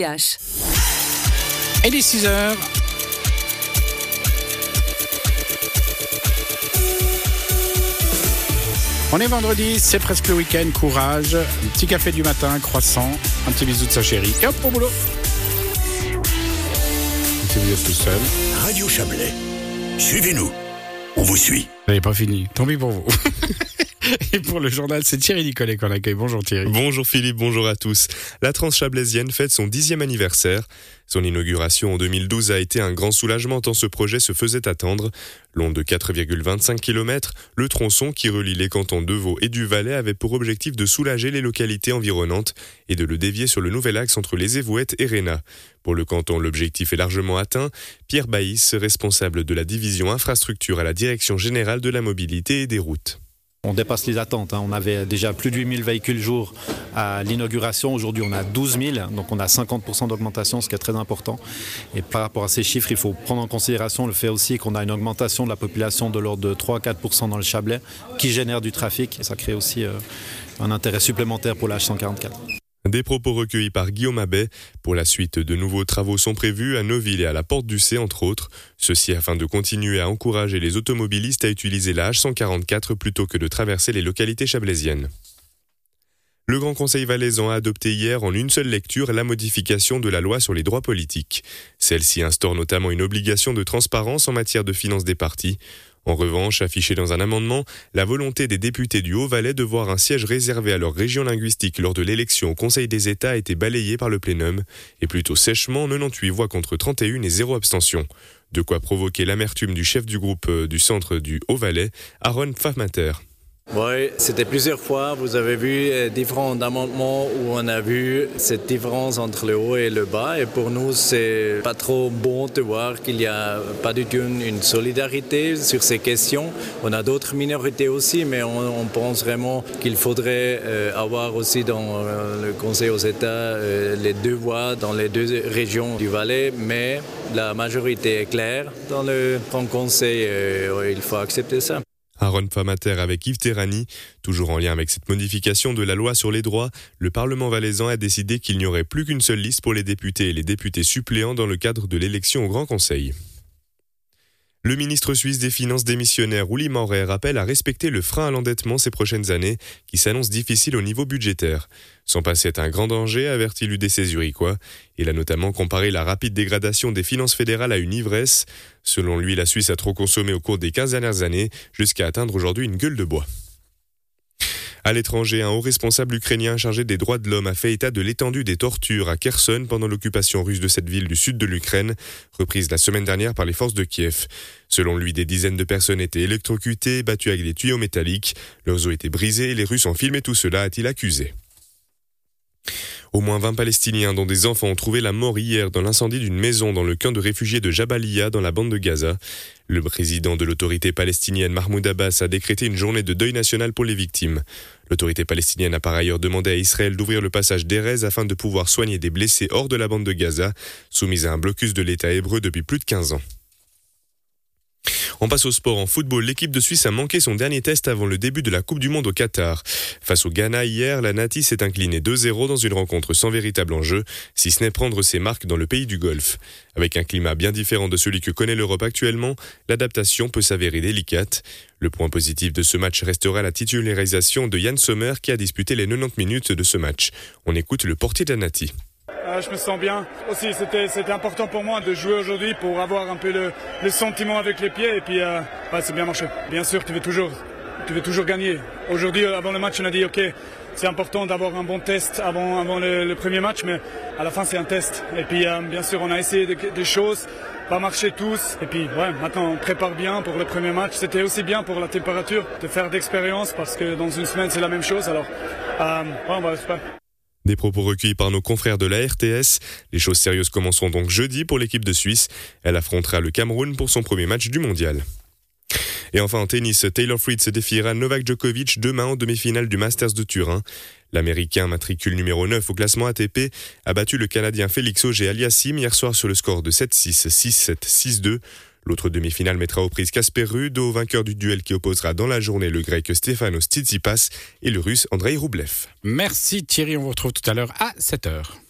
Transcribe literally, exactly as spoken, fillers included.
H. Et les six heures. On est vendredi, c'est presque le week-end, courage. Un petit café du matin, croissant, un petit bisou de sa chérie. Et hop, au boulot. Si vous êtes tout seul. Radio Chablais. Suivez-nous. On vous suit. Vous n'avez pas fini. Tant pis pour vous. Et pour le journal, c'est Thierry Nicolet qu'on accueille. Bonjour Thierry. Bonjour Philippe, bonjour à tous. La Transchablaisienne fête son dixième anniversaire. Son inauguration en deux mille douze a été un grand soulagement tant ce projet se faisait attendre. Long de quatre virgule vingt-cinq kilomètres, le tronçon qui relie les cantons de Vaud et du Valais avait pour objectif de soulager les localités environnantes et de le dévier sur le nouvel axe entre les Évouettes et Réna. Pour le canton, l'objectif est largement atteint. Pierre Baïs, responsable de la division infrastructure à la Direction générale de la mobilité et des routes. On dépasse les attentes. On avait déjà plus de huit mille véhicules jour à l'inauguration. Aujourd'hui, on a douze mille, donc on a cinquante pour cent d'augmentation, ce qui est très important. Et par rapport à ces chiffres, il faut prendre en considération le fait aussi qu'on a une augmentation de la population de l'ordre de trois à quatre pour cent dans le Chablais, qui génère du trafic. Et ça crée aussi euh, un intérêt supplémentaire pour la H cent quarante-quatre. Des propos recueillis par Guillaume Abbet. Pour la suite, de nouveaux travaux sont prévus à Neuville et à la Porte du C, entre autres. Ceci afin de continuer à encourager les automobilistes à utiliser la H cent quarante-quatre plutôt que de traverser les localités chablaisiennes. Le Grand Conseil valaisan a adopté hier en une seule lecture la modification de la loi sur les droits politiques. Celle-ci instaure notamment une obligation de transparence en matière de finances des partis. En revanche, affichée dans un amendement, la volonté des députés du Haut-Valais de voir un siège réservé à leur région linguistique lors de l'élection au Conseil des États a été balayée par le plénum, et plutôt sèchement, quatre-vingt-dix-huit voix contre trente et une et zéro abstention. De quoi provoquer l'amertume du chef du groupe du centre du Haut-Valais, Aaron Pfafmatter. Oui, c'était plusieurs fois. Vous avez vu différents amendements où on a vu cette différence entre le haut et le bas. Et pour nous, c'est pas trop bon de voir qu'il n'y a pas du tout une, une solidarité sur ces questions. On a d'autres minorités aussi, mais on, on pense vraiment qu'il faudrait euh, avoir aussi dans euh, le Conseil aux États euh, les deux voix dans les deux régions du Valais. Mais la majorité est claire dans le Grand Conseil. Euh, il faut accepter ça. Aaron Pfafmatter avec Yves Terrani. Toujours en lien avec cette modification de la loi sur les droits, le Parlement valaisan a décidé qu'il n'y aurait plus qu'une seule liste pour les députés et les députés suppléants dans le cadre de l'élection au Grand Conseil. Le ministre suisse des Finances démissionnaire Uli Maurer appelle à respecter le frein à l'endettement ces prochaines années, qui s'annonce difficile au niveau budgétaire. S'en passer est un grand danger, avertit l'U D C zurichois. Il a notamment comparé la rapide dégradation des finances fédérales à une ivresse. Selon lui, la Suisse a trop consommé au cours des quinze dernières années, jusqu'à atteindre aujourd'hui une gueule de bois. À l'étranger, un haut responsable ukrainien chargé des droits de l'homme a fait état de l'étendue des tortures à Kherson pendant l'occupation russe de cette ville du sud de l'Ukraine, reprise la semaine dernière par les forces de Kiev. Selon lui, des dizaines de personnes étaient électrocutées, battues avec des tuyaux métalliques. Leurs os étaient brisés et les Russes ont filmé tout cela, a-t-il accusé. Au moins vingt Palestiniens, dont des enfants, ont trouvé la mort hier dans l'incendie d'une maison dans le camp de réfugiés de Jabalia, dans la bande de Gaza. Le président de l'autorité palestinienne, Mahmoud Abbas, a décrété une journée de deuil national pour les victimes. L'autorité palestinienne a par ailleurs demandé à Israël d'ouvrir le passage d'Erez afin de pouvoir soigner des blessés hors de la bande de Gaza, soumise à un blocus de l'État hébreu depuis plus de quinze ans. On passe au sport. En football, l'équipe de Suisse a manqué son dernier test avant le début de la Coupe du Monde au Qatar. Face au Ghana hier, la Nati s'est inclinée deux zéro dans une rencontre sans véritable enjeu, si ce n'est prendre ses marques dans le pays du Golfe. Avec un climat bien différent de celui que connaît l'Europe actuellement, l'adaptation peut s'avérer délicate. Le point positif de ce match restera la titularisation de Yann Sommer qui a disputé les quatre-vingt-dix minutes de ce match. On écoute le portier de la Nati. Euh, je me sens bien. Aussi, c'était, c'était important pour moi de jouer aujourd'hui pour avoir un peu le, le sentiment avec les pieds. Et puis, euh, ouais, c'est bien marché. Bien sûr, tu veux toujours, tu veux toujours gagner. Aujourd'hui, avant le match, on a dit, OK, c'est important d'avoir un bon test avant, avant le, le premier match, mais à la fin, c'est un test. Et puis, euh, bien sûr, on a essayé des, des choses, pas marcher tous. Et puis, ouais, maintenant, on prépare bien pour le premier match. C'était aussi bien pour la température de faire d'expérience parce que dans une semaine, c'est la même chose. Alors, euh, ouais, on va faire. Des propos recueillis par nos confrères de la R T S. Les choses sérieuses commenceront donc jeudi pour l'équipe de Suisse. Elle affrontera le Cameroun pour son premier match du mondial. Et enfin en tennis, Taylor Fritz défiera Novak Djokovic demain en demi-finale du Masters de Turin. L'Américain, matricule numéro neuf au classement A T P, a battu le Canadien Félix Auger-Aliassime hier soir sur le score de sept six, six sept, six deux. L'autre demi-finale mettra aux prises Casper Ruud, au vainqueur du duel qui opposera dans la journée le grec Stefanos Tsitsipas et le russe Andrei Roublev. Merci Thierry, on vous retrouve tout à l'heure à sept heures.